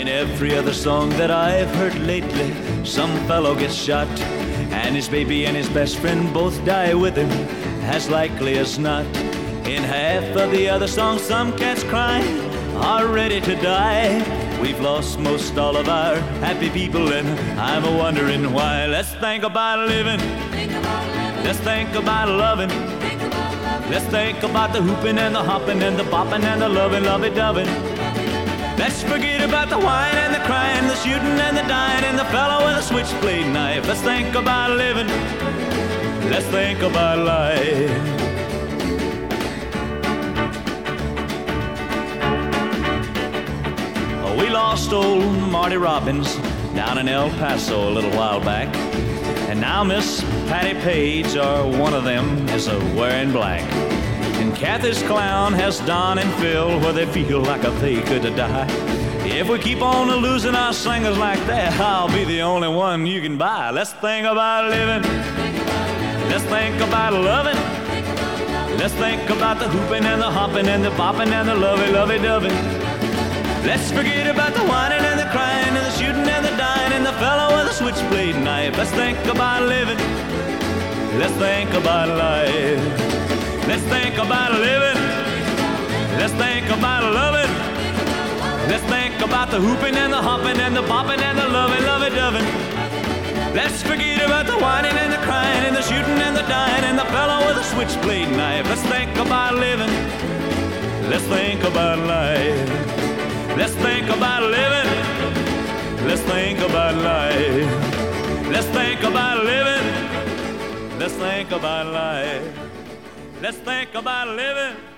In every other song that I've heard lately, some fellow gets shot, and his baby and his best friend both die with him, as likely as not. In half of the other songs, some cats crying are ready to die. We've lost most all of our happy people, and I'm a-wondering why. Let's think about living. Let's think about loving. Let's think about the hooping and the hopping and the bopping and the loving, lovey-doving. Let's forget about the whine and the crying, the shooting and the dying, and the fellow with a switchblade knife. Let's think about living. Let's think about life. We lost old Marty Robbins down in El Paso a little while back, and now Miss Patty Page, or one of them, is wearing black. And Kathy's clown has Don and Phil, where they feel like they could die. If we keep on losing our singers like that, I'll be the only one you can buy. Let's think about living. Let's think about loving. Let's think about the hooping and the hopping and the bopping and the lovey-dovey. Let's forget about the whining and the crying and the shooting and the dying and the fellow with a switchblade knife. Let's think about living. Let's think about life. Let's think about living. Let's think about loving. Let's think about the hooping and the hopping and the bopping and the lovey-doving. Let's forget about the whining and the crying and the shooting and the dying and the fellow with a switchblade knife. Let's think about living. Let's think about life. Let's think about living. Let's think about life. Let's think about living. Let's think about life. Let's think about living.